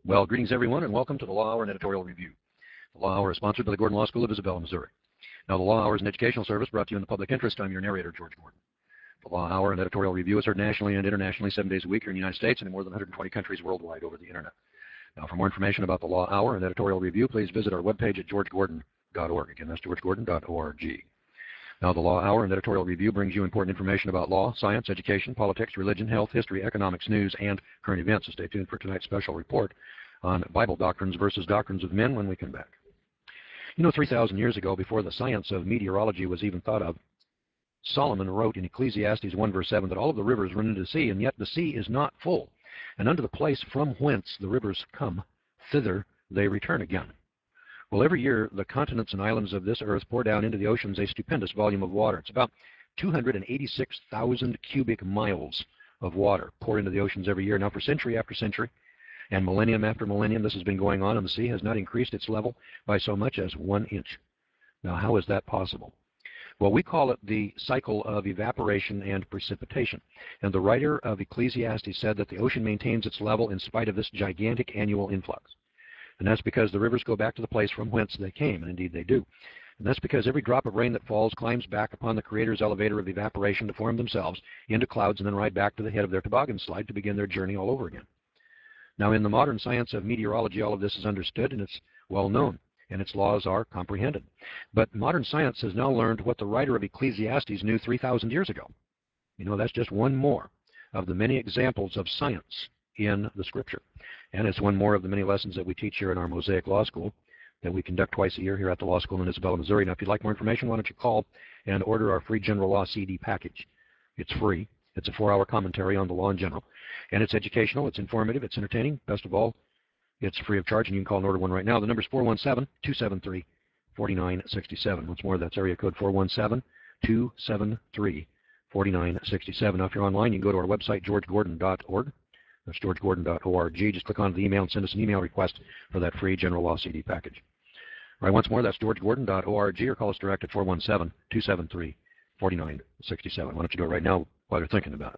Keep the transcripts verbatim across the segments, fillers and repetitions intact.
Well, greetings everyone, and welcome to the Law Hour and Editorial Review. The Law Hour is sponsored by the Gordon Law School of Isabella, Missouri. Now, the Law Hour is an educational service brought to you in the public interest. I'm your narrator, George Gordon. The Law Hour and Editorial Review is heard nationally and internationally seven days a week here in the United States and in more than one hundred twenty countries worldwide over the Internet. Now, for more information about the Law Hour and Editorial Review, please visit our webpage at george gordon dot org. Again, that's george gordon dot org. Now, the Law Hour and Editorial Review brings you important information about law, science, education, politics, religion, health, history, economics, news, and current events. So stay tuned for tonight's special report on Bible doctrines versus doctrines of men when we come back. You know, three thousand years ago, before the science of meteorology was even thought of, Solomon wrote in Ecclesiastes one verse seven that all of the rivers run into the sea, and yet the sea is not full. And unto the place from whence the rivers come, thither they return again. Well, every year the continents and islands of this earth pour down into the oceans a stupendous volume of water. It's about two hundred eighty-six thousand cubic miles of water pour into the oceans every year. Now, for century after century, and millennium after millennium, this has been going on, and the sea has not increased its level by so much as one inch. Now, how is that possible? Well, we call it the cycle of evaporation and precipitation. And the writer of Ecclesiastes said that the ocean maintains its level in spite of this gigantic annual influx. And that's because the rivers go back to the place from whence they came, and indeed they do. And that's because every drop of rain that falls climbs back upon the Creator's elevator of evaporation to form themselves into clouds and then ride back to the head of their toboggan slide to begin their journey all over again. Now, in the modern science of meteorology, all of this is understood and it's well known, and its laws are comprehended. But modern science has now learned what the writer of Ecclesiastes knew three thousand years ago. You know, that's just one more of the many examples of science in the Scripture. And it's one more of the many lessons that we teach here in our Mosaic Law School that we conduct twice a year here at the Law School in Isabella, Missouri. Now, if you'd like more information, why don't you call and order our free General Law C D package. It's free. It's a four-hour commentary on the law in general. And it's educational, it's informative, it's entertaining. Best of all, it's free of charge, and you can call and order one right now. The number is four one seven, two seven three, four nine six seven. Once more, that's area code four one seven, two seven three, four nine six seven. Now, if you're online, you can go to our website, george gordon dot org. That's george gordon dot org. Just click on the email and send us an email request for that free General Law C D package. All right, once more, that's george gordon dot org, or call us direct at four one seven, two seven three, four nine six seven. Why don't you do it right now while you're thinking about it?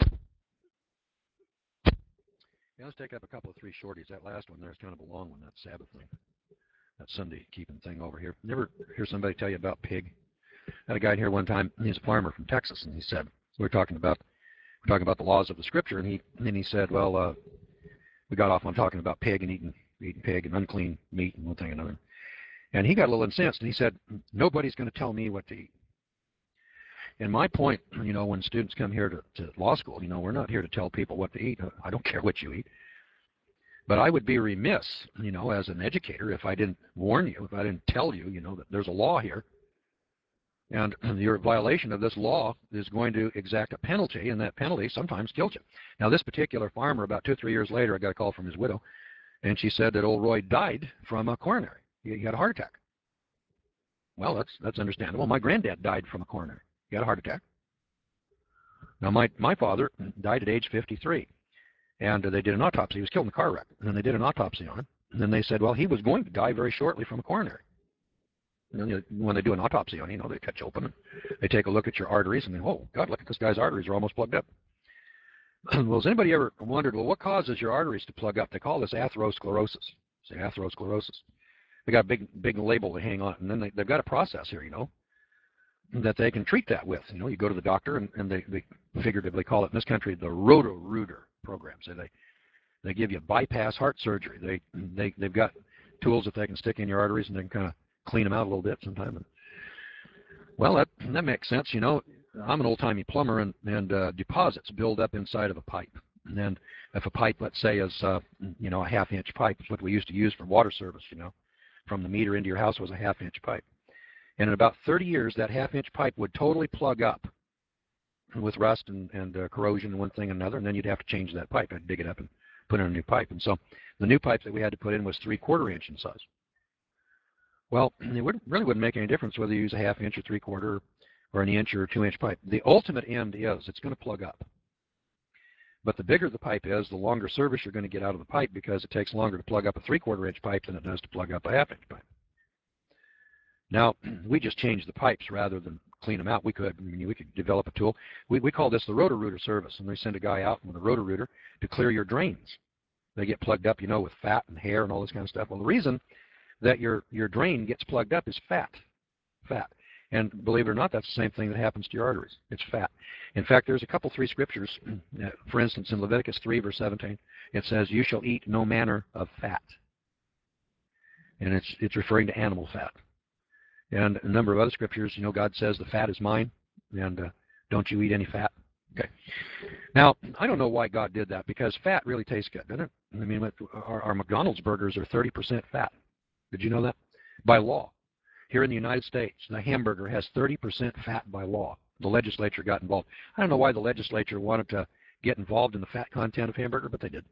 Yeah, let's take up a couple of three shorties. That last one there is kind of a long one, that Sabbath thing, that Sunday keeping thing over here. Never hear somebody tell you about pig? I had a guy in here one time, he's a farmer from Texas, and he said, we were talking about we're talking about the laws of the Scripture, and he and then he said, well, uh, we got off on talking about pig and eating eating pig and unclean meat and one thing and another. And he got a little incensed, and he said, nobody's going to tell me what to eat. And my point, you know, when students come here to, to law school, you know, we're not here to tell people what to eat. I don't care what you eat. But I would be remiss, you know, as an educator, if I didn't warn you, if I didn't tell you, you know, that there's a law here. And your violation of this law is going to exact a penalty, and that penalty sometimes kills you. Now, this particular farmer, about two or three years later, I got a call from his widow, and she said that old Roy died from a coronary. He had a heart attack. Well, that's, that's understandable. My granddad died from a coronary. He had a heart attack. Now, my, my father died at age fifty-three, and uh, they did an autopsy. He was killed in a car wreck, and then they did an autopsy on him, and then they said, well, he was going to die very shortly from a coronary. And then, when they do an autopsy on you, you know, they cut you open, and they take a look at your arteries, and they, oh, God, look at this guy's arteries are almost plugged up. Well, has anybody ever wondered, well, what causes your arteries to plug up? They call this atherosclerosis. Say atherosclerosis. They got a big, big label to hang on, and then they, they've got a process here, you know, that they can treat that with. You know, you go to the doctor, and, and they, they figuratively call it in this country the Roto-Rooter program. So they, they give you bypass heart surgery. They, they, they've got tools that they can stick in your arteries, and they can kind of clean them out a little bit sometime. Well, that, that makes sense. You know, I'm an old-timey plumber, and, and uh, deposits build up inside of a pipe. And then if a pipe, let's say, is, uh, you know, a half-inch pipe, is what we used to use for water service, you know, from the meter into your house was a half-inch pipe. And in about thirty years, that half-inch pipe would totally plug up with rust and, and uh, corrosion and one thing and another, and then you'd have to change that pipe. I'd dig it up and put in a new pipe. And so the new pipe that we had to put in was three-quarter inch in size. Well, it would, really wouldn't make any difference whether you use a half-inch or three-quarter or an inch or two-inch pipe. The ultimate end is it's going to plug up. But the bigger the pipe is, the longer service you're going to get out of the pipe, because it takes longer to plug up a three-quarter inch pipe than it does to plug up a half-inch pipe. Now, we just change the pipes rather than clean them out. We could, I mean, we could develop a tool. We, we call this the Roto-Rooter service, and we send a guy out with a Roto-Rooter to clear your drains. They get plugged up, you know, with fat and hair and all this kind of stuff. Well, the reason that your, your drain gets plugged up is fat. Fat. And believe it or not, that's the same thing that happens to your arteries. It's fat. In fact, there's a couple, three scriptures. For instance, in Leviticus three, verse seventeen, it says, you shall eat no manner of fat. And it's, it's referring to animal fat. And a number of other scriptures, you know, God says the fat is mine, and uh, don't you eat any fat. Okay. Now, I don't know why God did that, because fat really tastes good, doesn't it? I mean, our, our McDonald's burgers are thirty percent fat. Did you know that? By law. Here in the United States, the hamburger has thirty percent fat by law. The legislature got involved. I don't know why the legislature wanted to get involved in the fat content of hamburger, but they did.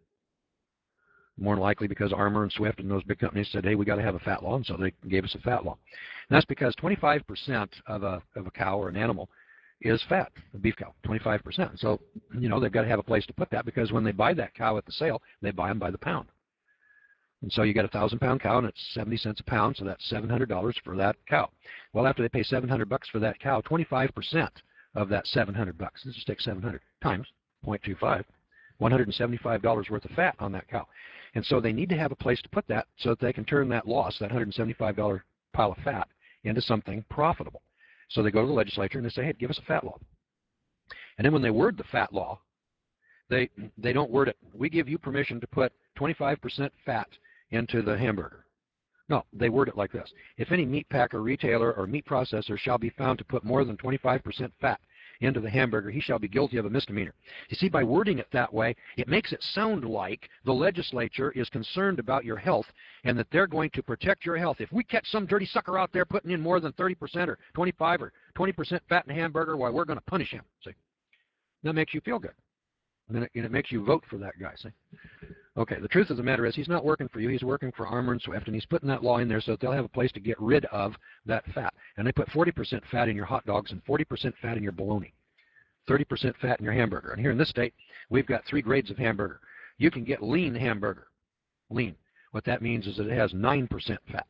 More than likely because Armour and Swift and those big companies said, hey, we got to have a fat law, and so they gave us a fat law. And that's because twenty-five percent of a, of a cow or an animal is fat, a beef cow, twenty-five percent. So, you know, they've got to have a place to put that, because when they buy that cow at the sale, they buy them by the pound. And so you got a thousand pound cow, and it's seventy cents a pound, so that's seven hundred dollars for that cow. Well, after they pay seven hundred bucks for that cow, twenty-five percent of that seven hundred bucks, let's just take seven hundred times zero point two five, one hundred seventy-five dollars worth of fat on that cow. And so they need to have a place to put that so that they can turn that loss, that one hundred seventy-five dollar pile of fat, into something profitable. So they go to the legislature and they say, hey, give us a fat law. And then when they word the fat law, they, they don't word it, we give you permission to put twenty-five percent fat into the hamburger. No, they word it like this. If any meat packer, retailer, or meat processor shall be found to put more than twenty-five percent fat into the hamburger, he shall be guilty of a misdemeanor. You see, by wording it that way, it makes it sound like the legislature is concerned about your health and that they're going to protect your health. If we catch some dirty sucker out there putting in more than thirty percent or twenty-five or twenty percent fat in a hamburger, well, we're going to punish him. See? That makes you feel good. And it, and it makes you vote for that guy. See? Okay, the truth of the matter is he's not working for you. He's working for Armour and Swift, and he's putting that law in there so that they'll have a place to get rid of that fat. And they put forty percent fat in your hot dogs and forty percent fat in your bologna, thirty percent fat in your hamburger. And here in this state, we've got three grades of hamburger. You can get lean hamburger, lean. What that means is that it has nine percent fat.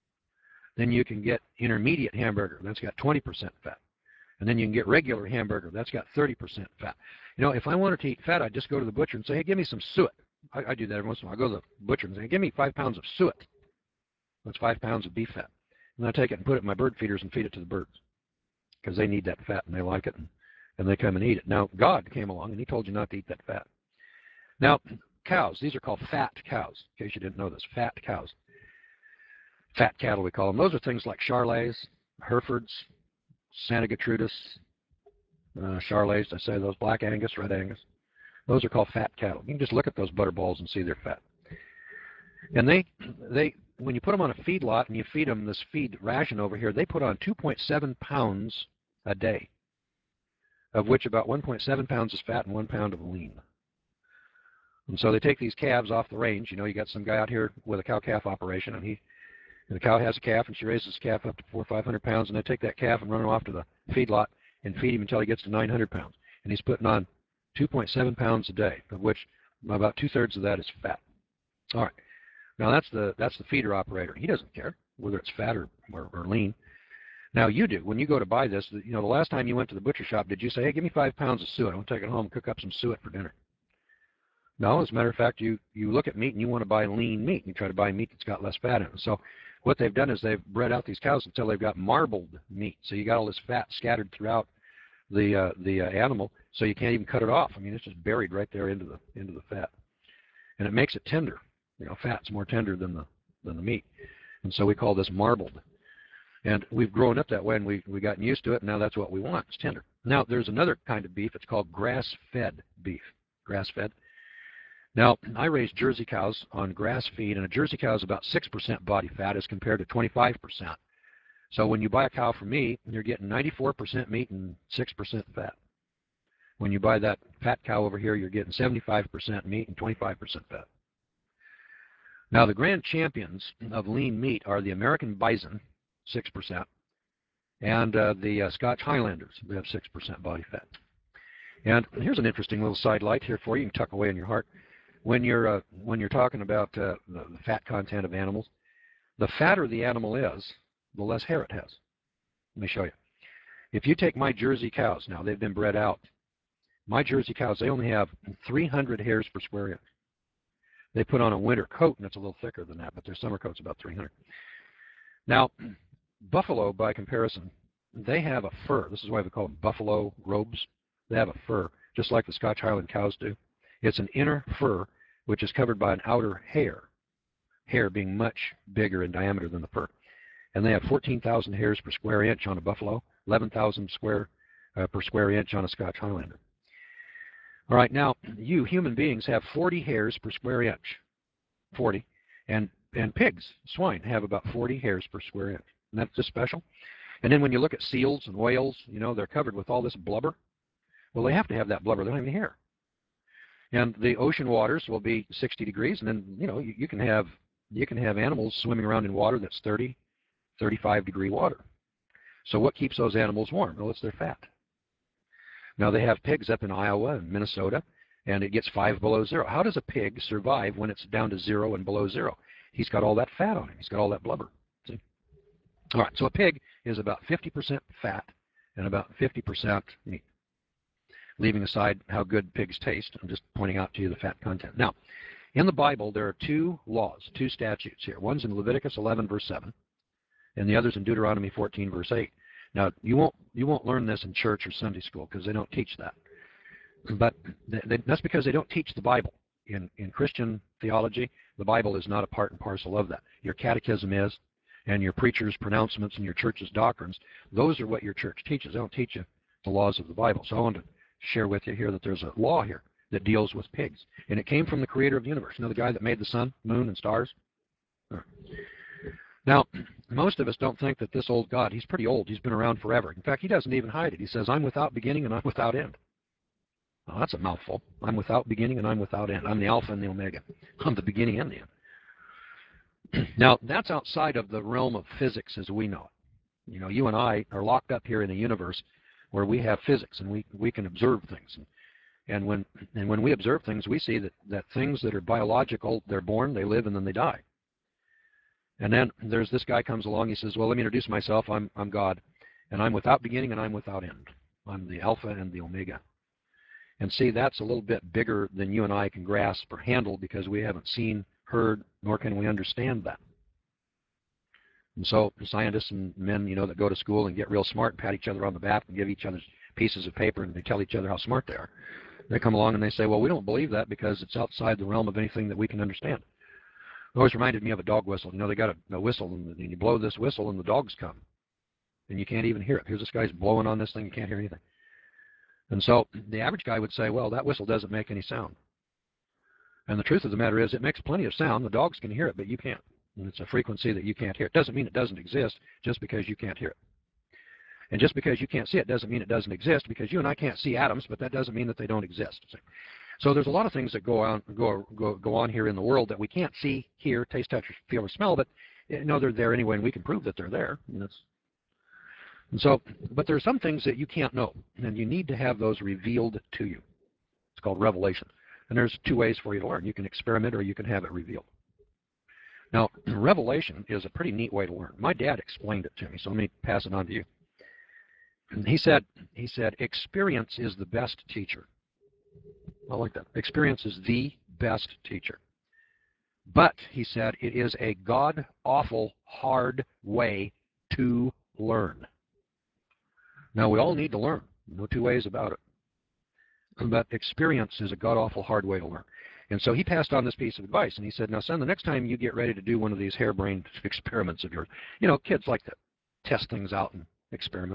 Then you can get intermediate hamburger. That's got twenty percent fat. And then you can get regular hamburger. That's got thirty percent fat. You know, if I wanted to eat fat, I'd just go to the butcher and say, hey, give me some suet. I, I do that every once in a while. I go to the butcher and say, give me five pounds of suet. That's five pounds of beef fat. And I take it and put it in my bird feeders and feed it to the birds because they need that fat and they like it, and, and they come and eat it. Now, God came along and he told you not to eat that fat. Now, cows, these are called fat cows, in case you didn't know this, fat cows. Fat cattle, we call them. Those are things like Charolais, Herefords, Santa Gertrudis, uh, Charolais, I say those, Black Angus, Red Angus. Those are called fat cattle. You can just look at those butter balls and see they're fat. And they, they, when you put them on a feedlot and you feed them this feed ration over here, they put on two point seven pounds a day, of which about one point seven pounds is fat and one pound of lean. And so they take these calves off the range. You know, you got some guy out here with a cow-calf operation, and he, and the cow has a calf, and she raises the calf up to four or five hundred pounds, and they take that calf and run him off to the feedlot and feed him until he gets to nine hundred pounds. And he's putting on two point seven pounds a day, of which about two-thirds of that is fat. All right. Now, that's the, that's the feeder operator. He doesn't care whether it's fat or, or, or lean. Now, you do. When you go to buy this, you know, the last time you went to the butcher shop, did you say, hey, give me five pounds of suet. I want to take it home and cook up some suet for dinner? No, as a matter of fact, you, you look at meat and you want to buy lean meat. You try to buy meat that's got less fat in it. So what they've done is they've bred out these cows until they've got marbled meat. So you got all this fat scattered throughout the uh, the uh, animal, so you can't even cut it off. I mean, it's just buried right there into the into the fat, and it makes it tender. You know, fat's more tender than the than the meat, and so we call this marbled. And we've grown up that way, and we we gotten used to it. And now that's what we want. It's tender. Now there's another kind of beef. It's called grass-fed beef. Grass-fed. Now I raise Jersey cows on grass feed, and a Jersey cow is about six percent body fat as compared to twenty-five percent. So when you buy a cow from me, you're getting ninety-four percent meat and six percent fat. When you buy that fat cow over here, you're getting seventy-five percent meat and twenty-five percent fat. Now, the grand champions of lean meat are the American bison, six percent, and uh, the uh, Scotch Highlanders. They have six percent body fat. And here's an interesting little side light here for you. You can tuck away in your heart. When you're, uh, when you're talking about uh, the, the fat content of animals, the fatter the animal is, the less hair it has. Let me show you. If you take my Jersey cows, now they've been bred out. My Jersey cows, they only have three hundred hairs per square inch. They put on a winter coat, and it's a little thicker than that, but their summer coat's about three hundred. Now, buffalo, by comparison, they have a fur. This is why we call them buffalo robes. They have a fur, just like the Scotch Highland cows do. It's an inner fur, which is covered by an outer hair, hair being much bigger in diameter than the fur. And they have fourteen thousand hairs per square inch on a buffalo, eleven thousand square uh, per square inch on a Scotch Highlander. All right, now, you human beings have forty hairs per square inch, forty, and, and pigs, swine, have about forty hairs per square inch. And that's just special. And then when you look at seals and whales, you know, they're covered with all this blubber. Well, they have to have that blubber. They don't have any hair. And the ocean waters will be sixty degrees, and then, you know, you, you can have you can have animals swimming around in water that's thirty, thirty-five degree water. So what keeps those animals warm? Well, it's their fat. Now, they have pigs up in Iowa and Minnesota, and it gets five below zero. How does a pig survive when it's down to zero and below zero? He's got all that fat on him. He's got all that blubber. See? All right, so a pig is about fifty percent fat and about fifty percent meat. Leaving aside how good pigs taste, I'm just pointing out to you the fat content. Now, in the Bible, there are two laws, two statutes here. One's in Leviticus eleven, verse seven, and the other's in Deuteronomy fourteen, verse eight. Now, you won't you won't learn this in church or Sunday school because they don't teach that. But they, they, that's because they don't teach the Bible. In, in Christian theology, the Bible is not a part and parcel of that. Your catechism is, and your preacher's pronouncements and your church's doctrines, those are what your church teaches. They don't teach you the laws of the Bible. So I want to share with you here that there's a law here that deals with pigs. And it came from the creator of the universe. You know, the guy that made the sun, moon, and stars? Now, most of us don't think that this old God, he's pretty old. He's been around forever. In fact, he doesn't even hide it. He says, I'm without beginning and I'm without end. Well, that's a mouthful. I'm without beginning and I'm without end. I'm the Alpha and the Omega. I'm the beginning and the end. Now, that's outside of the realm of physics as we know it. You know, you and I are locked up here in a universe where we have physics and we, we can observe things. And, and, when, and when we observe things, we see that, that things that are biological, they're born, they live, and then they die. And then there's this guy comes along, he says, well, let me introduce myself. I'm, I'm God, and I'm without beginning and I'm without end. I'm the Alpha and the Omega. And see, that's a little bit bigger than you and I can grasp or handle because we haven't seen, heard, nor can we understand that. And so scientists and men, you know, that go to school and get real smart and pat each other on the back and give each other pieces of paper and they tell each other how smart they are. They come along and they say, well, we don't believe that because it's outside the realm of anything that we can understand. It always reminded me of a dog whistle. You know, they got a, a whistle, and, and you blow this whistle, and the dogs come. And you can't even hear it. Here's this guy's blowing on this thing. You can't hear anything. And so the average guy would say, well, that whistle doesn't make any sound. And the truth of the matter is it makes plenty of sound. The dogs can hear it, but you can't. And it's a frequency that you can't hear. It doesn't mean it doesn't exist just because you can't hear it. And just because you can't see it doesn't mean it doesn't exist, because you and I can't see atoms, but that doesn't mean that they don't exist. So there's a lot of things that go on go go go on here in the world that we can't see, hear, taste, touch, feel, or smell, but you know they're there anyway, and we can prove that they're there. And, that's, and so, but there are some things that you can't know, and you need to have those revealed to you. It's called revelation. And there's two ways for you to learn. You can experiment or you can have it revealed. Now, revelation is a pretty neat way to learn. My dad explained it to me, so let me pass it on to you. He said, he said, experience is the best teacher. I like that. Experience is the best teacher. But, he said, it is a god-awful hard way to learn. Now, we all need to learn. No two ways about it. But experience is a god-awful hard way to learn. And so he passed on this piece of advice, and he said, now, son, the next time you get ready to do one of these harebrained experiments of yours, you know, kids like to test things out and experiment.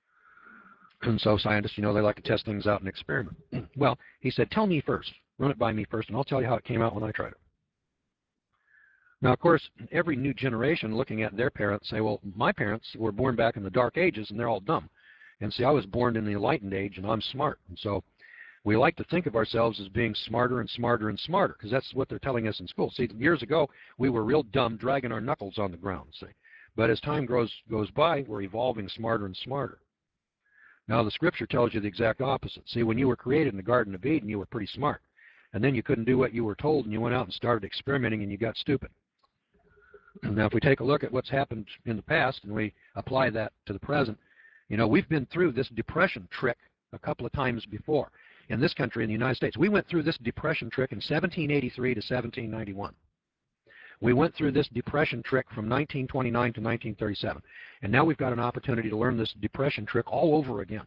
And so scientists, you know, they like to test things out and experiment. Well, he said, tell me first. Run it by me first, and I'll tell you how it came out when I tried it. Now, of course, every new generation looking at their parents say, well, my parents were born back in the dark ages, and they're all dumb. And see, I was born in the enlightened age, and I'm smart. And so we like to think of ourselves as being smarter and smarter and smarter, because that's what they're telling us in school. See, years ago, we were real dumb, dragging our knuckles on the ground, see. But as time grows, goes by, we're evolving smarter and smarter. Now, the scripture tells you the exact opposite. See, when you were created in the Garden of Eden, you were pretty smart. And then you couldn't do what you were told, and you went out and started experimenting, and you got stupid. Now, if we take a look at what's happened in the past, and we apply that to the present, you know, we've been through this depression trick a couple of times before. in this country, in the United States. We went through this depression trick in seventeen eighty-three to seventeen ninety-one. We went through this depression trick from nineteen twenty-nine to nineteen thirty-seven. And now we've got an opportunity to learn this depression trick all over again,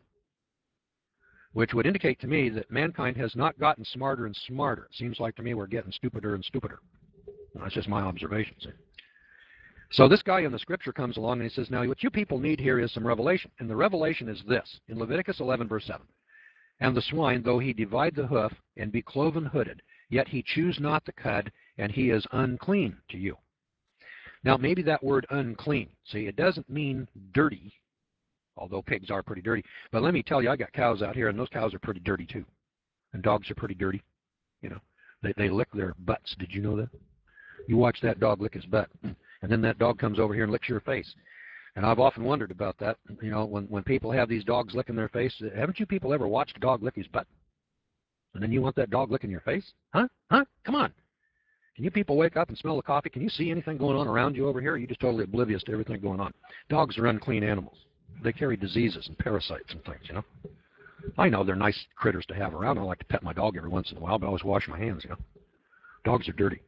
which would indicate to me that mankind has not gotten smarter and smarter. It seems like to me we're getting stupider and stupider. That's just my observations. So this guy in the scripture comes along and he says, now what you people need here is some revelation. And the revelation is this, in Leviticus eleven, verse seven. And the swine, though he divide the hoof and be cloven hooded, yet he choose not the cud, and he is unclean to you. Now maybe that word unclean, see, it doesn't mean dirty, although pigs are pretty dirty. But let me tell you, I got cows out here, and those cows are pretty dirty too. And dogs are pretty dirty. You know, they, they lick their butts. Did you know that? You watch that dog lick his butt, and then that dog comes over here and licks your face. And I've often wondered about that. You know, when, when people have these dogs licking their face, haven't you people ever watched a dog lick his butt? And then you want that dog licking your face? Huh? Huh? Come on. Can you people wake up and smell the coffee? Can you see anything going on around you over here? Or are you just totally oblivious to everything going on? Dogs are unclean animals. They carry diseases and parasites and things, you know. I know they're nice critters to have around. I like to pet my dog every once in a while, but I always wash my hands, you know. Dogs are dirty.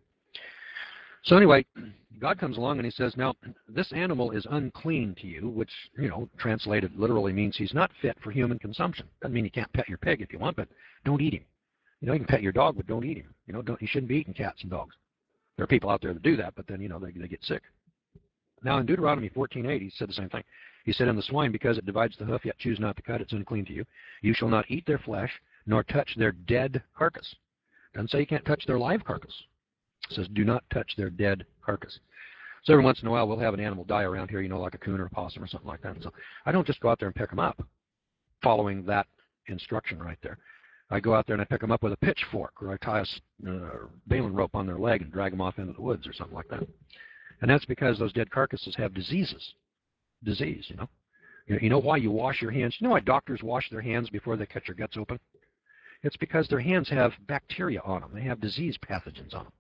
So anyway, God comes along and he says, now, this animal is unclean to you, which, you know, translated literally means he's not fit for human consumption. Doesn't mean you can't pet your pig if you want, but don't eat him. You know, you can pet your dog, but don't eat him. You know, don't, you shouldn't be eating cats and dogs. There are people out there that do that, but then, you know, they, they get sick. Now, in Deuteronomy fourteen eight, he said the same thing. He said, and the swine, because it divides the hoof, yet choose not to cut, it's unclean to you. You shall not eat their flesh, nor touch their dead carcass. Doesn't say you can't touch their live carcass. It says, do not touch their dead carcass. So every once in a while, we'll have an animal die around here, you know, like a coon or a possum or something like that. So I don't just go out there and pick them up, following that instruction right there. I go out there and I pick them up with a pitchfork, or I tie a uh, baling rope on their leg and drag them off into the woods or something like that. And that's because those dead carcasses have diseases. Disease, you know. You know why you wash your hands? You know why doctors wash their hands before they cut your guts open? It's because their hands have bacteria on them. They have disease pathogens on them.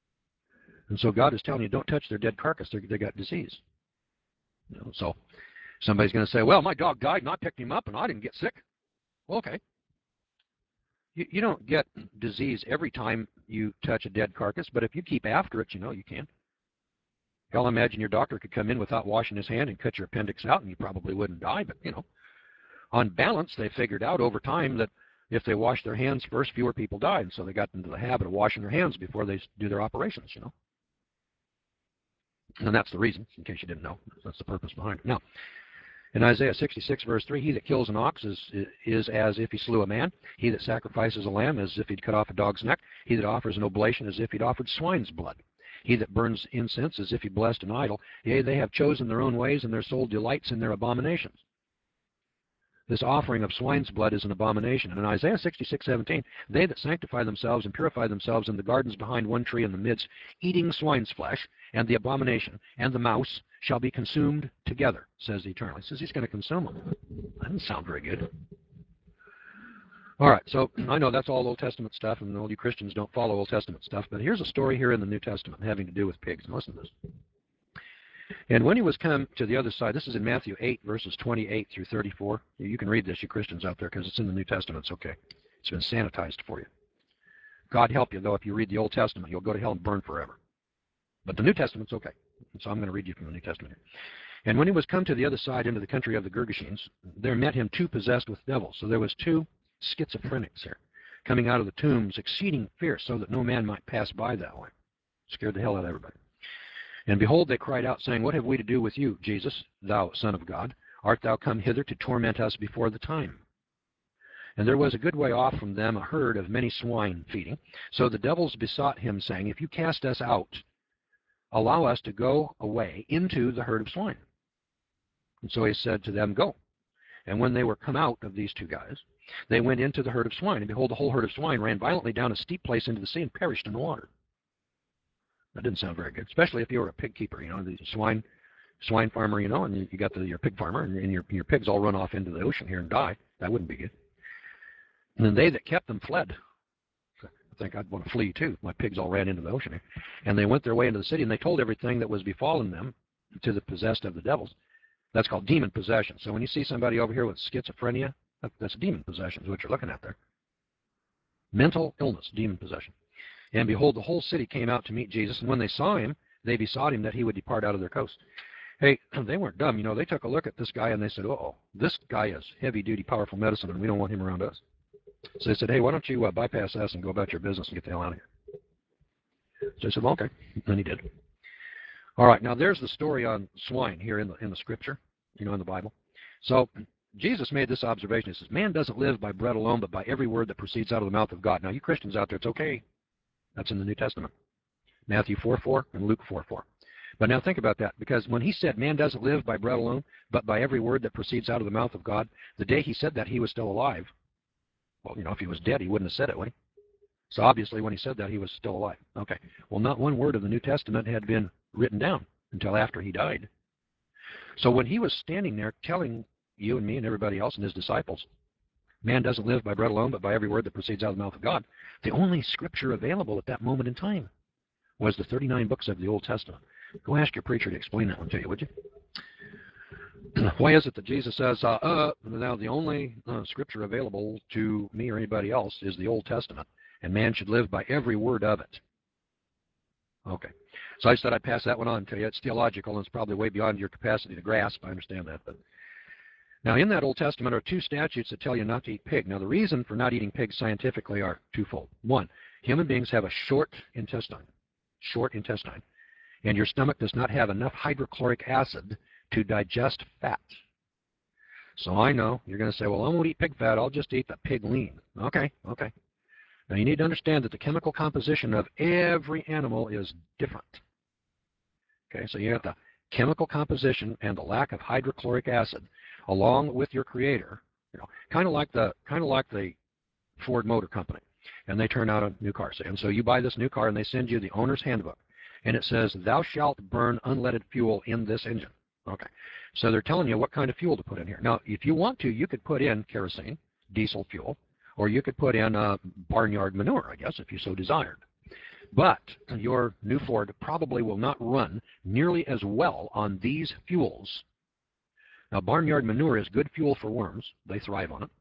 And so God is telling you, don't touch their dead carcass. They're, they got disease. You know, so somebody's going to say, well, my dog died and I picked him up and I didn't get sick. Well, okay. You, you don't get disease every time you touch a dead carcass, but if you keep after it, you know, you can. Hell, imagine your doctor could come in without washing his hand and cut your appendix out and you probably wouldn't die, but, you know, on balance, they figured out over time that if they wash their hands first, fewer people die, and so they got into the habit of washing their hands before they do their operations, you know. And that's the reason, in case you didn't know. That's the purpose behind it. Now, in Isaiah sixty-six, verse three, he that kills an ox is, is as if he slew a man. He that sacrifices a lamb as if he'd cut off a dog's neck. He that offers an oblation as if he'd offered swine's blood. He that burns incense as if he blessed an idol. Yea, they have chosen their own ways, and their soul delights in their abominations. This offering of swine's blood is an abomination. And in Isaiah sixty-six, seventeen, they that sanctify themselves and purify themselves in the gardens behind one tree in the midst, eating swine's flesh, and the abomination, and the mouse, shall be consumed together, says the Eternal. He says he's going to consume them. That doesn't sound very good. All right, so I know that's all Old Testament stuff, and all you Christians don't follow Old Testament stuff, but here's a story here in the New Testament having to do with pigs. And listen to this. And when he was come to the other side, this is in Matthew eight, verses twenty-eight through thirty-four. You can read this, you Christians out there, because it's in the New Testament. It's okay. It's been sanitized for you. God help you, though, if you read the Old Testament, you'll go to hell and burn forever. But the New Testament's okay. So I'm going to read you from the New Testament here. And when he was come to the other side into the country of the Gergesenes, there met him two possessed with devils. So there was two schizophrenics here, coming out of the tombs, exceeding fierce, so that no man might pass by that way. Scared the hell out of everybody. And behold, they cried out, saying, what have we to do with you, Jesus, thou Son of God? Art thou come hither to torment us before the time? And there was a good way off from them a herd of many swine feeding. So the devils besought him, saying, if you cast us out, allow us to go away into the herd of swine. And so he said to them, go. And when they were come out of these two guys, they went into the herd of swine. And behold, the whole herd of swine ran violently down a steep place into the sea and perished in the water. That didn't sound very good, especially if you were a pig keeper, you know, the swine swine farmer, you know, and you got the, your pig farmer, and, and your, your pigs all run off into the ocean here and die. That wouldn't be good. And then they that kept them fled. I think I'd want to flee too. My pigs all ran into the ocean here. And they went their way into the city, and they told everything that was befallen them to the possessed of the devils. That's called demon possession. So when you see somebody over here with schizophrenia, that's demon possession is what you're looking at there. Mental illness, demon possession. And behold, the whole city came out to meet Jesus, and when they saw him, they besought him that he would depart out of their coast. Hey, they weren't dumb. You know, they took a look at this guy, and they said, uh-oh, this guy is heavy-duty, powerful medicine, and we don't want him around us. So they said, hey, why don't you uh, bypass us and go about your business and get the hell out of here? So he said, well, okay. And he did. All right, now there's the story on swine here in the, in the scripture, you know, in the Bible. So Jesus made this observation. He says, man doesn't live by bread alone, but by every word that proceeds out of the mouth of God. Now, you Christians out there, it's okay. That's in the New Testament. Matthew four four and Luke four four. But now think about that, because when he said man doesn't live by bread alone, but by every word that proceeds out of the mouth of God, the day he said that, he was still alive. Well, you know, if he was dead, he wouldn't have said it, would he? So obviously when he said that, he was still alive. Okay. Well, not one word of the New Testament had been written down until after he died. So when he was standing there telling you and me and everybody else and his disciples, man doesn't live by bread alone, but by every word that proceeds out of the mouth of God, the only scripture available at that moment in time was the thirty-nine books of the Old Testament. Go ask your preacher to explain that one to you, would you? Why is it that Jesus says, uh, uh, now the only uh, scripture available to me or anybody else is the Old Testament, and man should live by every word of it? Okay. So I said I'd pass that one on to you. It's theological, and it's probably way beyond your capacity to grasp. I understand that. But now, in that Old Testament are two statutes that tell you not to eat pig. Now, the reason for not eating pig scientifically are twofold. One, human beings have a short intestine, short intestine, and your stomach does not have enough hydrochloric acid to digest fat. So I know you're going to say, well, I won't eat pig fat. I'll just eat the pig lean. Okay, okay. Now, you need to understand that the chemical composition of every animal is different. Okay, so you have the chemical composition and the lack of hydrochloric acid, along with your creator, you know, kind of like the kind of like the Ford Motor Company, and they turn out a new car. And so you buy this new car, and they send you the owner's handbook, and it says, "Thou shalt burn unleaded fuel in this engine." Okay, so they're telling you what kind of fuel to put in here. Now, if you want to, you could put in kerosene, diesel fuel, or you could put in uh, barnyard manure, I guess, if you so desired. But your new Ford probably will not run nearly as well on these fuels. Now, barnyard manure is good fuel for worms. They thrive on it.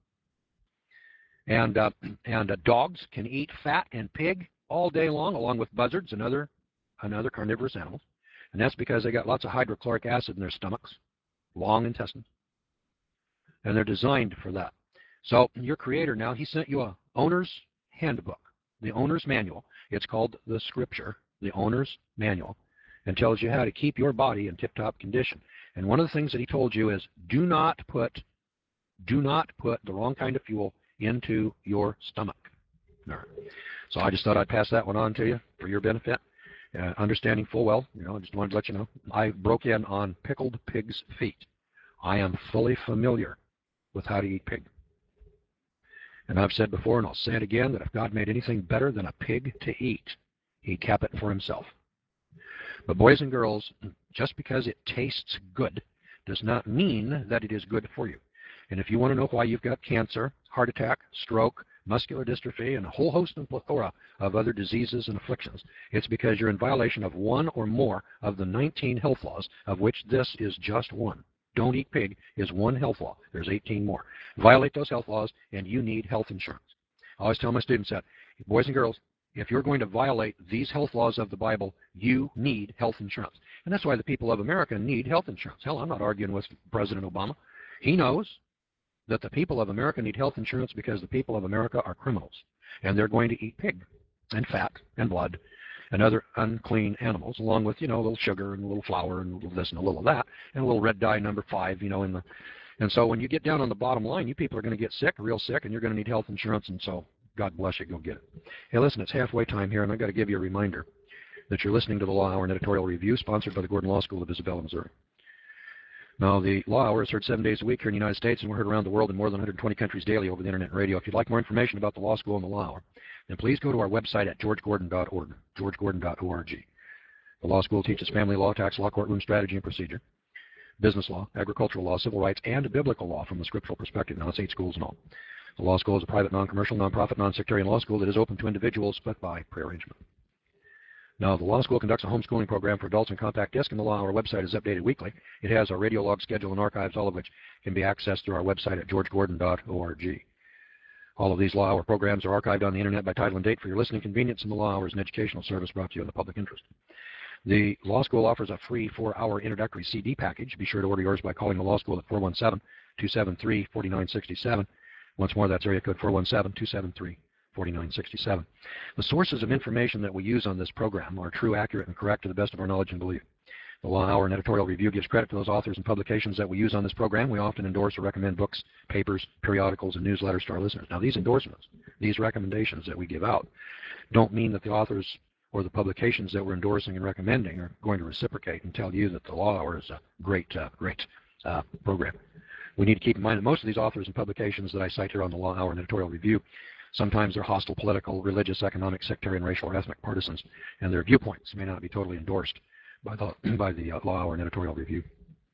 And, uh, and uh, dogs can eat fat and pig all day long, along with buzzards and other, and other carnivorous animals. And that's because they got lots of hydrochloric acid in their stomachs, long intestines. And they're designed for that. So your creator now, he sent you a owner's handbook, the owner's manual. It's called the Scripture, the owner's manual, and tells you how to keep your body in tip-top condition. And one of the things that he told you is do not put, do not put the wrong kind of fuel into your stomach. All right. So I just thought I'd pass that one on to you for your benefit. Uh, understanding full well, you know, I just wanted to let you know. I broke in on pickled pig's feet. I am fully familiar with how to eat pig. And I've said before, and I'll say it again, that if God made anything better than a pig to eat, he kept it for himself. But boys and girls, just because it tastes good does not mean that it is good for you. And if you want to know why you've got cancer, heart attack, stroke, muscular dystrophy, and a whole host and plethora of other diseases and afflictions, it's because you're in violation of one or more of the nineteen health laws, of which this is just one. Don't eat pig is one health law. There's eighteen more. Violate those health laws, and you need health insurance. I always tell my students that, boys and girls, if you're going to violate these health laws of the Bible, you need health insurance. And that's why the people of America need health insurance. Hell, I'm not arguing with President Obama. He knows that the people of America need health insurance because the people of America are criminals, and they're going to eat pig and fat and blood and other unclean animals, along with, you know, a little sugar and a little flour and a little this and a little that, and a little red dye number five, you know, in the, and so when you get down on the bottom line, you people are going to get sick, real sick, and you're going to need health insurance, and so God bless you, go get it. Hey, listen, it's halfway time here, and I've got to give you a reminder that you're listening to the Law Hour, an editorial review sponsored by the Gordon Law School of Isabella, Missouri. Now, the Law Hour is heard seven days a week here in the United States, and we're heard around the world in more than one hundred twenty countries daily over the Internet and radio. If you'd like more information about the Law School and the Law Hour, then please go to our website at george gordon dot org, george gordon dot org. The Law School teaches family law, tax law, courtroom strategy and procedure, business law, agricultural law, civil rights, and biblical law from the scriptural perspective. Now, it's eight schools in all. The Law School is a private, non-commercial, non-profit, non-sectarian law school that is open to individuals, but by prearrangement. Now, the Law School conducts a homeschooling program for adults in compact disc, and the Law Hour website is updated weekly. It has our radio log schedule and archives, all of which can be accessed through our website at george gordon dot org. All of these Law Hour programs are archived on the internet by title and date for your listening convenience, and the Law Hour is an educational service brought to you in the public interest. The Law School offers a free four-hour introductory C D package. Be sure to order yours by calling the Law School at four one seven, two seven three, four nine six seven. Once more, that's area code four one seven, two seven three, four nine six seven. The sources of information that we use on this program are true, accurate, and correct to the best of our knowledge and belief. The Law Hour and Editorial Review gives credit to those authors and publications that we use on this program. We often endorse or recommend books, papers, periodicals, and newsletters to our listeners. Now, these endorsements, these recommendations that we give out, don't mean that the authors or the publications that we're endorsing and recommending are going to reciprocate and tell you that the Law Hour is a great, uh, great uh, program. We need to keep in mind that most of these authors and publications that I cite here on the Law Hour and Editorial Review, sometimes they're hostile political, religious, economic, sectarian, racial, or ethnic partisans, and their viewpoints may not be totally endorsed by the, by the uh, Law Hour and Editorial Review.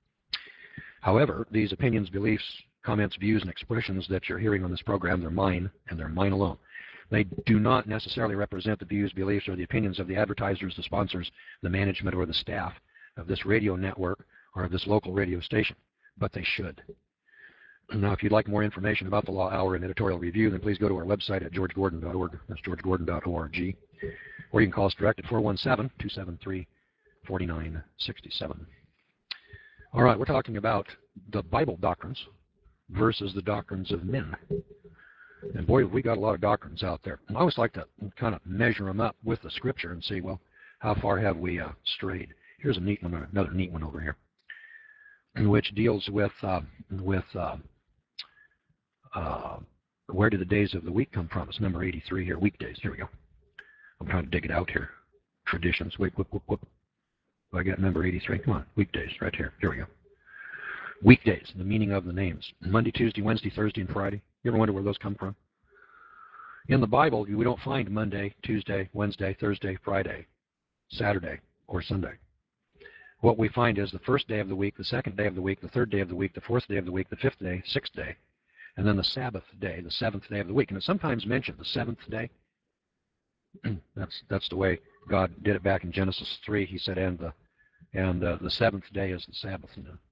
However, these opinions, beliefs, comments, views, and expressions that you're hearing on this program, they're mine, and they're mine alone. They do not necessarily represent the views, beliefs, or the opinions of the advertisers, the sponsors, the management, or the staff of this radio network or of this local radio station, but they should. Now, if you'd like more information about the Law Hour and Editorial Review, then please go to our website at george gordon dot org. That's george gordon dot org. Or you can call us direct at four one seven, two seven three, four nine six seven. All right, we're talking about the Bible doctrines versus the doctrines of men. And boy, we got a lot of doctrines out there. I always like to kind of measure them up with the Scripture and see, well, how far have we uh, strayed? Here's a neat one, another neat one over here, which deals with uh, with uh, uh, where do the days of the week come from? It's number eighty-three here, weekdays. Here we go. I'm trying to dig it out here. Traditions. Wait, whoop, whoop, whoop. I got number eighty-three. Come on, weekdays, right here. Here we go. Weekdays, the meaning of the names. Monday, Tuesday, Wednesday, Thursday, and Friday. You ever wonder where those come from? In the Bible, we don't find Monday, Tuesday, Wednesday, Thursday, Friday, Saturday, or Sunday. What we find is the first day of the week, the second day of the week, the third day of the week, the fourth day of the week, the fifth day, sixth day, and then the Sabbath day, the seventh day of the week. And it's sometimes mentioned the seventh day. that's that's the way God did it back in Genesis three. He said, and the and uh, the seventh day is the Sabbath.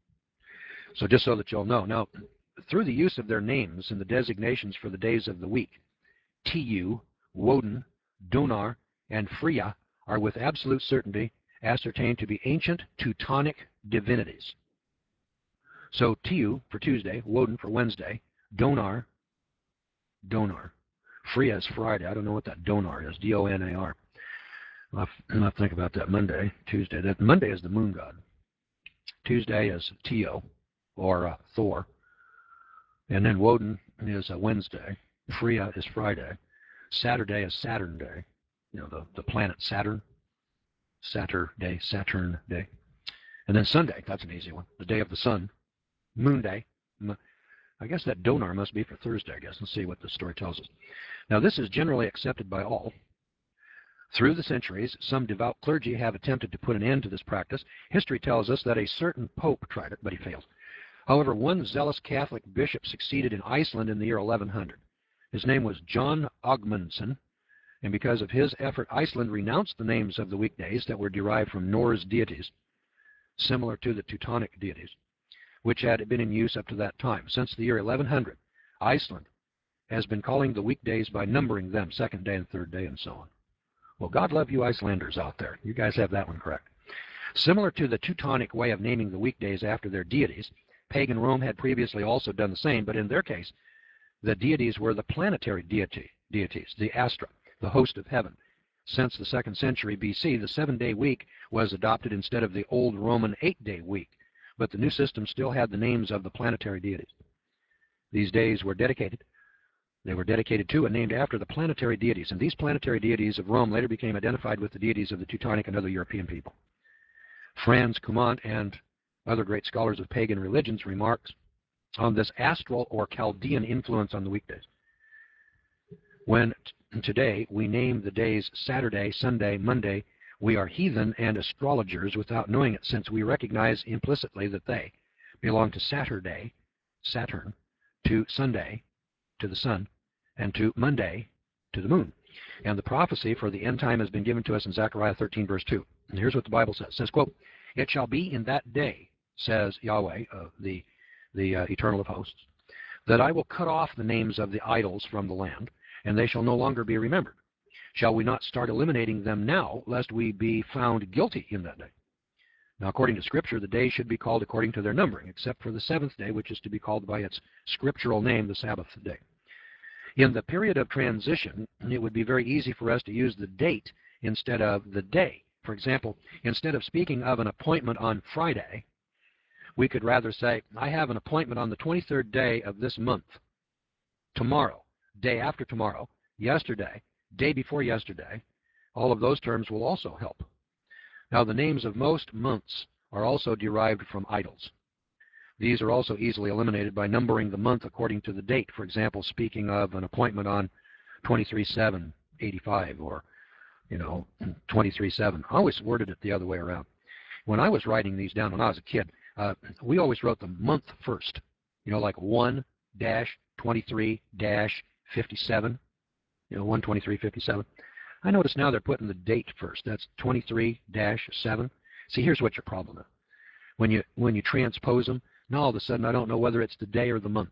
So just so that you'll know. Now, through the use of their names and the designations for the days of the week, Tiyu, Woden, Donar, and Freya are with absolute certainty ascertained to be ancient Teutonic divinities. So Tiyu for Tuesday, Woden for Wednesday, Donar, Donar. Freya is Friday. I don't know what that Donar is, D O N A R. I'll have to think about that. Monday, Tuesday. That Monday is the moon god. Tuesday is Tio, or uh, Thor. And then Woden is uh, Wednesday. Freya is Friday. Saturday is Saturn Day. You know, the, the planet Saturn. Saturday, Saturn Day. And then Sunday, that's an easy one. The day of the sun. Moon Day. I guess that Donar must be for Thursday, I guess. Let's see what the story tells us. Now, this is generally accepted by all. Through the centuries, some devout clergy have attempted to put an end to this practice. History tells us that a certain pope tried it, but he failed. However, one zealous Catholic bishop succeeded in Iceland in the year eleven hundred. His name was John Ogmundsson, and because of his effort, Iceland renounced the names of the weekdays that were derived from Norse deities, similar to the Teutonic deities, which had been in use up to that time. Since the year eleven hundred, Iceland has been calling the weekdays by numbering them, second day and third day and so on. Well, God love you Icelanders out there. You guys have that one correct. Similar to the Teutonic way of naming the weekdays after their deities, pagan Rome had previously also done the same, but in their case, the deities were the planetary deity, deities, the Astra, the host of heaven. Since the second century B C, the seven-day week was adopted instead of the old Roman eight-day week, but the new system still had the names of the planetary deities. These days were dedicated. They were dedicated to and named after the planetary deities, and these planetary deities of Rome later became identified with the deities of the Teutonic and other European people. Franz Cumont and other great scholars of pagan religions remarks on this astral or Chaldean influence on the weekdays. When t today we name the days Saturday, Sunday, Monday, we are heathen and astrologers without knowing it, since we recognize implicitly that they belong to Saturday, Saturn, to Sunday, to the sun, and to Monday, to the moon. And the prophecy for the end time has been given to us in Zechariah thirteen, verse two. And here's what the Bible says. It says, quote, "It shall be in that day, says Yahweh, uh, the, the uh, Eternal of hosts, that I will cut off the names of the idols from the land, and they shall no longer be remembered. Shall we not start eliminating them now, lest we be found guilty in that day? Now, according to Scripture, the days should be called according to their numbering, except for the seventh day, which is to be called by its scriptural name, the Sabbath day. In the period of transition, it would be very easy for us to use the date instead of the day. For example, instead of speaking of an appointment on Friday, we could rather say, I have an appointment on the twenty-third day of this month, tomorrow, day after tomorrow, yesterday, day before yesterday. All of those terms will also help. Now, the names of most months are also derived from idols. These are also easily eliminated by numbering the month according to the date. For example, speaking of an appointment on twenty-three seven eighty-five, or, you know, twenty-three seven. I always worded it the other way around. When I was writing these down when I was a kid, uh, we always wrote the month first. You know, like one dash twenty-three dash fifty-seven. You know, one twenty-three fifty-seven. I notice now they're putting the date first. That's twenty-three dash seven. See, here's what your problem is. When you when you transpose them, now all of a sudden I don't know whether it's the day or the month.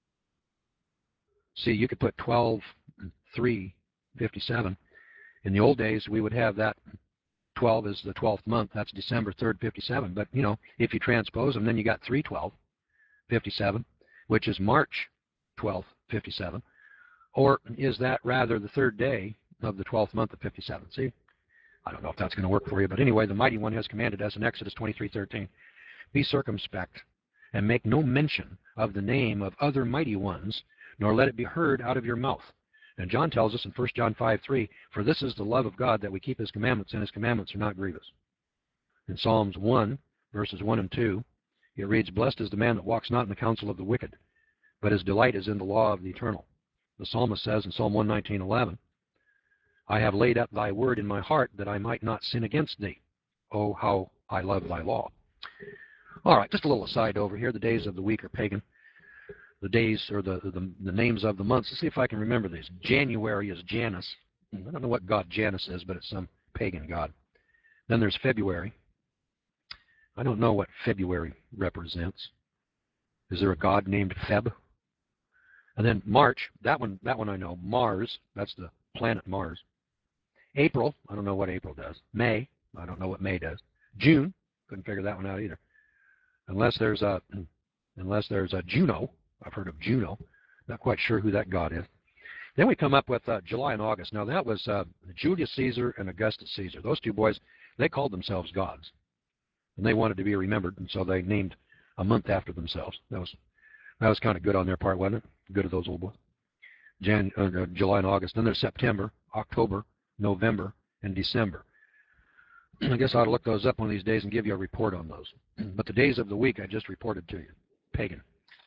See, you could put twelve three fifty-seven. In the old days, we would have that twelve is the twelfth month. That's December third fifty-seven. But, you know, if you transpose them, then you got three twelve fifty-seven, which is March twelfth fifty-seven. Or is that rather the third day of the twelfth month of fifty-seven? See, I don't know if that's going to work for you. But anyway, the Mighty One has commanded us in Exodus twenty-three thirteen, be circumspect, and make no mention of the name of other mighty ones, nor let it be heard out of your mouth. And John tells us in First John five three, for this is the love of God, that we keep his commandments, and his commandments are not grievous. In Psalms one, verses one and two, it reads, blessed is the man that walks not in the counsel of the wicked, but his delight is in the law of the eternal. The psalmist says in Psalm one nineteen eleven, I have laid up thy word in my heart, that I might not sin against thee. Oh, how I love thy law. All right, just a little aside over here. The days of the week are pagan. The days, or the, the, the names of the months. Let's see if I can remember these. January is Janus. I don't know what god Janus is, but it's some pagan god. Then there's February. I don't know what February represents. Is there a god named Feb? And then March, that one, that one I know. Mars, that's the planet Mars. April, I don't know what April does. May, I don't know what May does. June, couldn't figure that one out either. Unless there's a, unless there's a Juno. I've heard of Juno. Not quite sure who that god is. Then we come up with uh, July and August. Now that was uh, Julius Caesar and Augustus Caesar. Those two boys, they called themselves gods. And they wanted to be remembered, and so they named a month after themselves. That was that was kind of good on their part, wasn't it? Good of those old boys. Jan, uh, July and August. Then there's September, October, November, and December. I guess I ought to look those up one of these days and give you a report on those. But the days of the week I just reported to you. Pagan.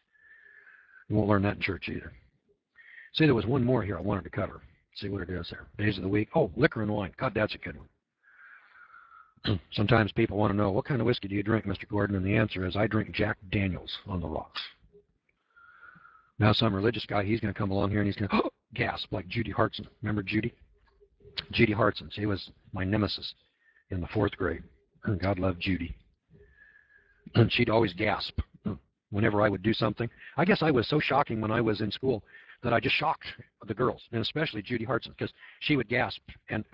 You won't learn that in church either. See, there was one more here I wanted to cover. See what it is there. Days of the week. Oh, liquor and wine. God, that's a good one. Sometimes people want to know, what kind of whiskey do you drink, Mister Gordon? And the answer is, I drink Jack Daniels on the rocks. Now some religious guy, he's going to come along here and he's going to gasp like Judy Hartson. Remember Judy? Judy Hartson. She was my nemesis in the fourth grade. God loved Judy. And she'd always gasp whenever I would do something. I guess I was so shocking when I was in school that I just shocked the girls, and especially Judy Hartson, because she would gasp and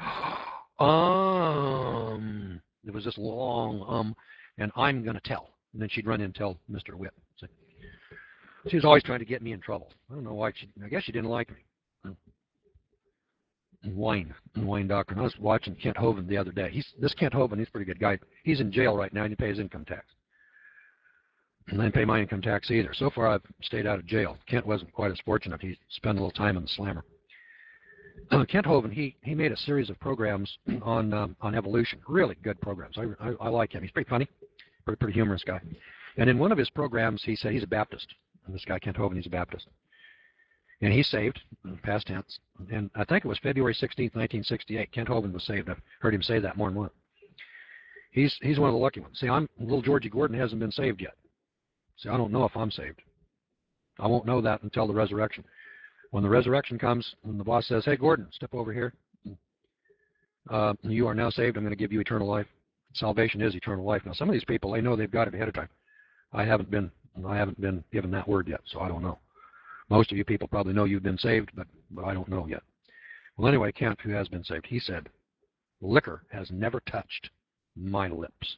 um. There was this long um, and I'm going to tell. And then she'd run in and tell Mister Witt. So she was always trying to get me in trouble. I don't know why. She, I guess she didn't like me. And wine, and wine doctrine. I was watching Kent Hovind the other day. He's this Kent Hovind. He's a pretty good guy. He's in jail right now, and he pays income tax. And I didn't pay my income tax either. So far, I've stayed out of jail. Kent wasn't quite as fortunate. He spent a little time in the slammer. Uh, Kent Hovind, he he made a series of programs on um, on evolution. Really good programs. I, I I like him. He's pretty funny, pretty pretty humorous guy. And in one of his programs, he said he's a Baptist. And this guy Kent Hovind, he's a Baptist. And he's saved, past tense. And I think it was February sixteenth, nineteen sixty-eight. Kent Hovind was saved. I've heard him say that more than once. He's he's one of the lucky ones. See, I'm little Georgie Gordon hasn't been saved yet. See, I don't know if I'm saved. I won't know that until the resurrection. When the resurrection comes, and the boss says, "Hey, Gordon, step over here. Uh, you are now saved. I'm going to give you eternal life." Salvation is eternal life. Now, some of these people, they know they've got it ahead of time. I haven't been I haven't been given that word yet, so I don't know. Most of you people probably know you've been saved, but, but I don't know yet. Well, anyway, Kent, who has been saved, he said, liquor has never touched my lips.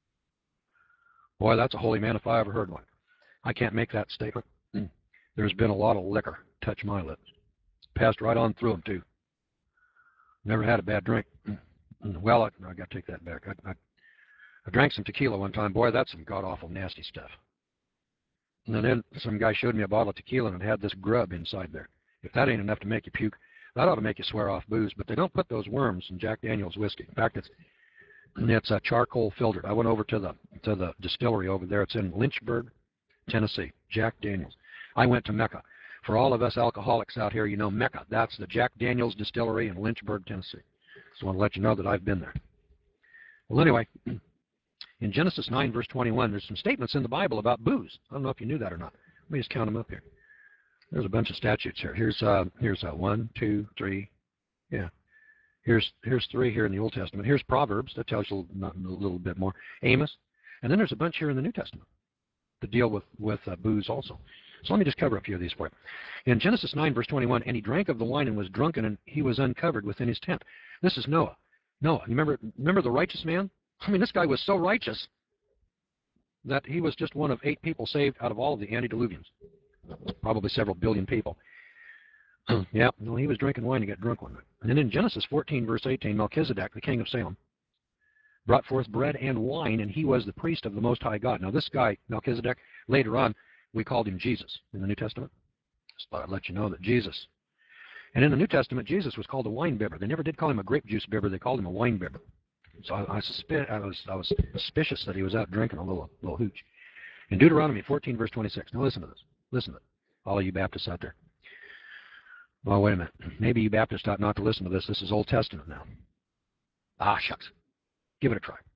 Boy, that's a holy man if I ever heard one. I can't make that statement. There's been a lot of liquor touch my lips. Passed right on through them, too. Never had a bad drink. Well, I, I got to take that back. I, I, I drank some tequila one time. Boy, that's some god-awful nasty stuff. And then some guy showed me a bottle of tequila and it had this grub inside there. If that ain't enough to make you puke, that ought to make you swear off booze. But they don't put those worms in Jack Daniel's whiskey. In fact, it's it's uh, charcoal filtered. I went over to the to the distillery over there. It's in Lynchburg, Tennessee. Jack Daniel's. I went to Mecca. For all of us alcoholics out here, you know Mecca. That's the Jack Daniel's distillery in Lynchburg, Tennessee. So I want to let you know that I've been there. Well, anyway, in Genesis nine, verse twenty-one, there's some statements in the Bible about booze. I don't know if you knew that or not. Let me just count them up here. There's a bunch of statutes here. Here's uh, here's uh, one, two, three. Yeah. Here's here's three here in the Old Testament. Here's Proverbs. That tells you a little bit more. Amos. And then there's a bunch here in the New Testament that deal with, with uh, booze also. So let me just cover a few of these for you. In Genesis nine, verse twenty-one, and he drank of the wine and was drunken, and he was uncovered within his tent. This is Noah. Noah, you remember, remember the righteous man? I mean, this guy was so righteous that he was just one of eight people saved out of all of the antediluvians. Probably several billion people. Yeah, no, he was drinking wine and got drunk one night. And then in Genesis fourteen, verse eighteen, Melchizedek, the king of Salem, brought forth bread and wine, and he was the priest of the Most High God. Now, this guy, Melchizedek, later on, we called him Jesus in the New Testament. Just thought I'd let you know that Jesus. And in the New Testament, Jesus was called a wine bibber. They never did call him a grape juice bibber. They called him a wine bibber. So I, I, suspi I, was, I was suspicious that he was out drinking a little, little hooch. In Deuteronomy fourteen, verse twenty-six. Now listen to this. Listen to it. All of you Baptists out there. Well, wait a minute. Maybe you Baptists ought not to listen to this. This is Old Testament now. Ah, shucks. Give it a try.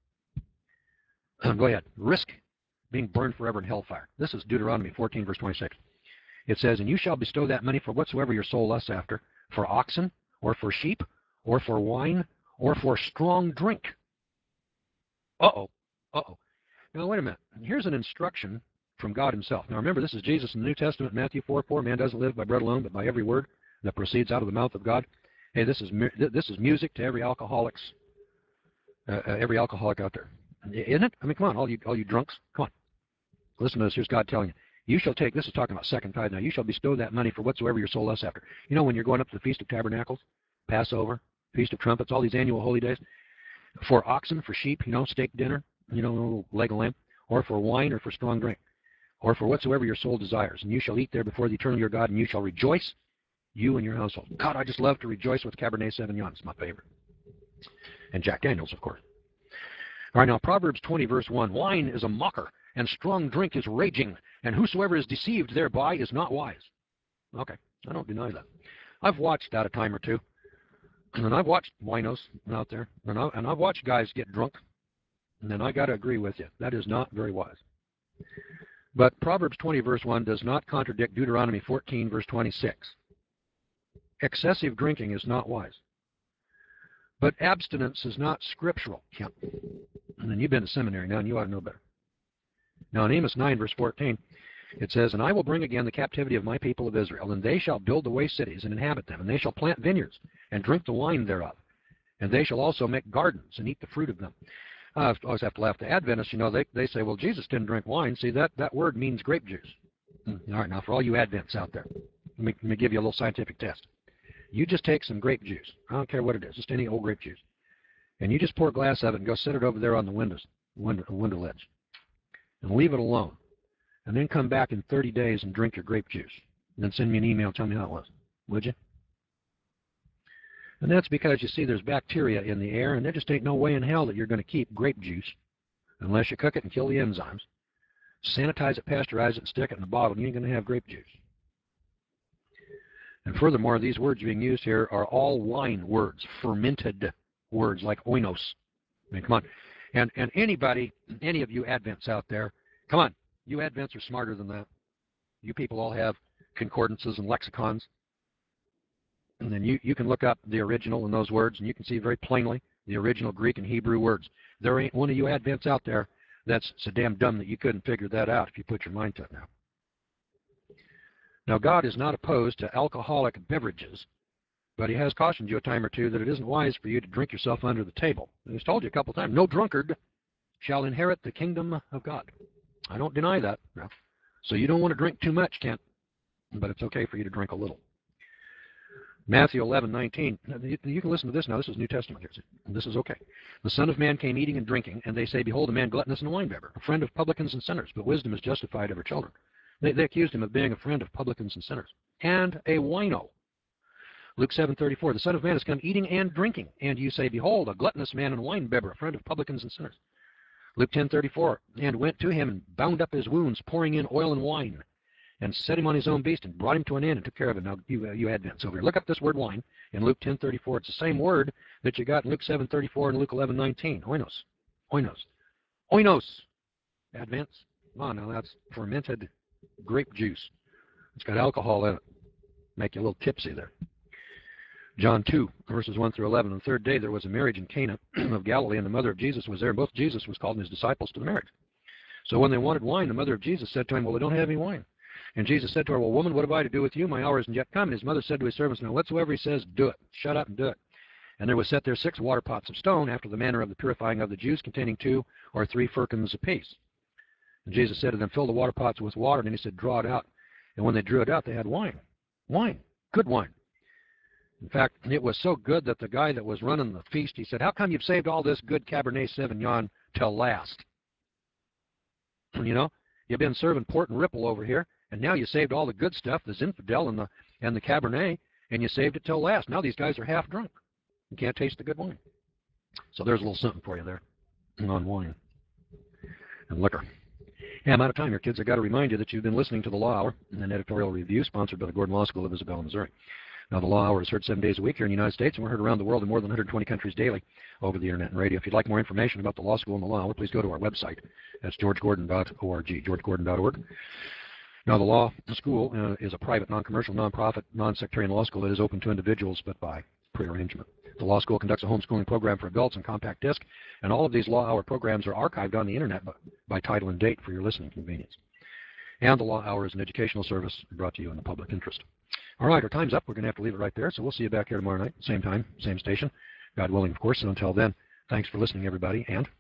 Um, go ahead. Risk being burned forever in hellfire. This is Deuteronomy fourteen, verse twenty-six. It says, and you shall bestow that money for whatsoever your soul lusts after, for oxen, or for sheep, or for wine, or for strong drink. Uh-oh. Uh-oh. Now, wait a minute. Here's an instruction from God himself. Now, remember, this is Jesus in the New Testament, Matthew four four. Man doesn't live by bread alone, but by every word that proceeds out of the mouth of God. Hey, this is this is music to every alcoholic's, uh, every alcoholic out there. Isn't it? I mean, come on, all you, all you drunks. Come on. Listen to this. Here's God telling you. You shall take, this is talking about second tithe now, you shall bestow that money for whatsoever your soul lusts after. You know, when you're going up to the Feast of Tabernacles, Passover, Feast of Trumpets, all these annual holy days, for oxen, for sheep, you know, steak dinner, you know, leg of lamb, or for wine, or for strong drink, or for whatsoever your soul desires. And you shall eat there before the eternal your God, and you shall rejoice, you and your household. God, I just love to rejoice with Cabernet Sauvignon. It's my favorite. And Jack Daniels, of course. All right, now, Proverbs twenty, verse one. Wine is a mocker, and strong drink is raging, and whosoever is deceived thereby is not wise. Okay, I don't deny that. I've watched that a time or two, and I've watched winos out there, and, I, and I've watched guys get drunk, and then I got to agree with you. That is not very wise. But Proverbs twenty, verse one does not contradict Deuteronomy fourteen, verse twenty-six. Excessive drinking is not wise. But abstinence is not scriptural. Yeah. And then you've been to seminary now, and you ought to know better. Now in Amos nine, verse fourteen, it says, and I will bring again the captivity of my people of Israel, and they shall build the waste cities and inhabit them, and they shall plant vineyards and drink the wine thereof, and they shall also make gardens and eat the fruit of them. I always have to laugh. The Adventists, you know, they, they say, well, Jesus didn't drink wine. See, that, that word means grape juice. All right, now for all you Advents out there, let me, let me give you a little scientific test. You just take some grape juice. I don't care what it is, just any old grape juice. And you just pour a glass of it and go sit it over there on the windows, window, window ledge. And leave it alone. And then come back in thirty days and drink your grape juice. And then send me an email and tell me how it was. Would you? And that's because, you see, there's bacteria in the air, and there just ain't no way in hell that you're going to keep grape juice unless you cook it and kill the enzymes, sanitize it, pasteurize it, and stick it in a bottle, and you ain't going to have grape juice. And furthermore, these words being used here are all wine words, fermented words like oinos. I mean, come on. And, and anybody, any of you Advents out there, come on. You Advents are smarter than that. You people all have concordances and lexicons. And then you, you can look up the original in those words, and you can see very plainly the original Greek and Hebrew words. There ain't one of you Advents out there that's so damn dumb that you couldn't figure that out if you put your mind to it now. Now, God is not opposed to alcoholic beverages, but he has cautioned you a time or two that it isn't wise for you to drink yourself under the table. And he's told you a couple of times, no drunkard shall inherit the kingdom of God. I don't deny that. So you don't want to drink too much, Kent, but it's okay for you to drink a little. Matthew eleven nineteen. You can listen to this now. This is New Testament. This is okay. The Son of Man came eating and drinking, and they say, behold, a man gluttonous and a winebibber, a friend of publicans and sinners, but wisdom is justified of her children. They, they accused him of being a friend of publicans and sinners, and a wino. Luke seven thirty-four. The Son of Man has come eating and drinking, and you say, behold, a gluttonous man and a winebibber, a friend of publicans and sinners. Luke ten thirty-four. And went to him and bound up his wounds, pouring in oil and wine, and set him on his own beast and brought him to an inn and took care of him. Now, you, uh, you Advents over here, look up this word wine in Luke ten thirty-four. It's the same word that you got in Luke seven thirty-four and Luke eleven nineteen. Oinos. Oinos. Oinos. Advents. Come on, now that's fermented grape juice. It's got alcohol in it. Make you a little tipsy there. John two, verses one through eleven. On the third day there was a marriage in Cana of Galilee, and the mother of Jesus was there. Both Jesus was called and his disciples to the marriage. So when they wanted wine, the mother of Jesus said to him, well, they don't have any wine. And Jesus said to her, well, woman, what have I to do with you? My hour isn't yet come. And his mother said to his servants, now whatsoever he says, do it. Shut up and do it. And there was set there six water pots of stone, after the manner of the purifying of the Jews, containing two or three firkins apiece. And Jesus said to them, fill the water pots with water. And then he said, draw it out. And when they drew it out, they had wine. Wine. Good wine. In fact, it was so good that the guy that was running the feast, he said, how come you've saved all this good Cabernet Sauvignon till last? You know, you've been serving port and ripple over here, and now you saved all the good stuff, the Zinfandel and the, and the Cabernet, and you saved it till last. Now these guys are half drunk. You can't taste the good wine. So there's a little something for you there on wine and liquor. Hey, I'm out of time here, kids. I've got to remind you that you've been listening to the Law Hour, an editorial review sponsored by the Gordon Law School of Isabella, Missouri. Now, the Law Hour is heard seven days a week here in the United States, and we're heard around the world in more than one hundred twenty countries daily over the Internet and radio. If you'd like more information about the Law School and the Law Hour, please go to our website. That's george gordon dot org, george gordon dot org. Now, the Law School uh, is a private, non-commercial, non-profit, non-sectarian law school that is open to individuals, but by prearrangement. The Law School conducts a homeschooling program for adults on compact disc, and all of these Law Hour programs are archived on the Internet by, by title and date for your listening convenience. And the Law Hour is an educational service brought to you in the public interest. All right, our time's up. We're going to have to leave it right there, so we'll see you back here tomorrow night, same time, same station, God willing, of course. And until then, thanks for listening, everybody, and